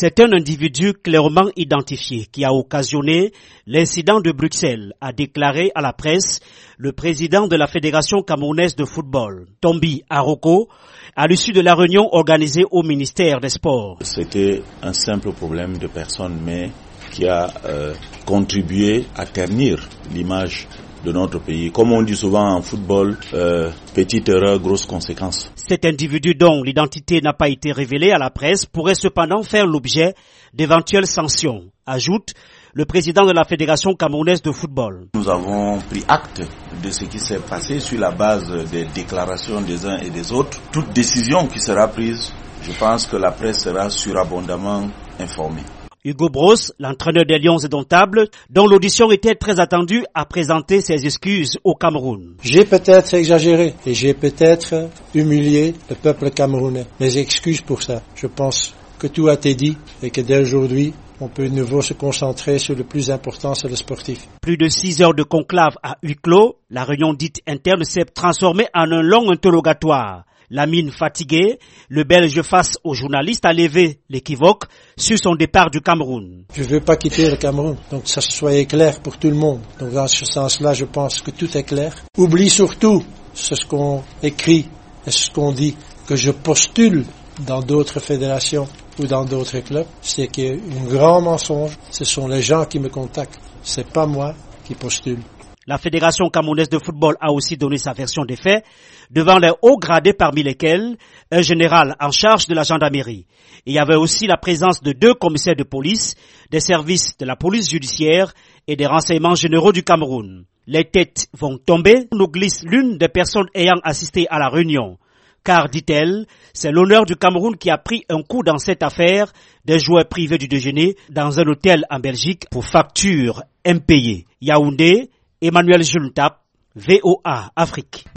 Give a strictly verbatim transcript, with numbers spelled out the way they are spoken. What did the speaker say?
C'est un individu clairement identifié qui a occasionné l'incident de Bruxelles, a déclaré à la presse le président de la Fédération camerounaise de football, Tombi Aroko, à l'issue de la réunion organisée au ministère des Sports. C'était un simple problème de personne, mais qui a euh, contribué à ternir l'image de notre pays. Comme on dit souvent en football, euh, petite erreur, grosse conséquence. Cet individu dont l'identité n'a pas été révélée à la presse pourrait cependant faire l'objet d'éventuelles sanctions, ajoute le président de la Fédération camerounaise de football. Nous avons pris acte de ce qui s'est passé sur la base des déclarations des uns et des autres. Toute décision qui sera prise, je pense que la presse sera surabondamment informée. Hugo Broos, l'entraîneur des Lions indomptables, dont l'audition était très attendue, a présenté ses excuses au Cameroun. J'ai peut-être exagéré et j'ai peut-être humilié le peuple camerounais. Mes excuses pour ça. Je pense que tout a été dit et que dès aujourd'hui, on peut de nouveau se concentrer sur le plus important, c'est le sportif. Plus de six heures de conclave à huis clos, la réunion dite interne s'est transformée en un long interrogatoire. La mine fatiguée, le Belge face aux journalistes a levé l'équivoque sur son départ du Cameroun. Je ne veux pas quitter le Cameroun, donc ça soit clair pour tout le monde. Donc dans ce sens-là, je pense que tout est clair. Oublie surtout ce qu'on écrit et ce qu'on dit, que je postule dans d'autres fédérations ou dans d'autres clubs. C'est qu'il y a un grand mensonge. Ce sont les gens qui me contactent. C'est pas moi qui postule. La Fédération camerounaise de football a aussi donné sa version des faits devant les hauts gradés parmi lesquels un général en charge de la gendarmerie. Il y avait aussi la présence de deux commissaires de police, des services de la police judiciaire et des renseignements généraux du Cameroun. Les têtes vont tomber, nous glisse l'une des personnes ayant assisté à la réunion. Car, dit-elle, c'est l'honneur du Cameroun qui a pris un coup dans cette affaire des joueurs privés du déjeuner dans un hôtel en Belgique pour facture impayée. Yaoundé, Emmanuel Juntap, V O A Afrique.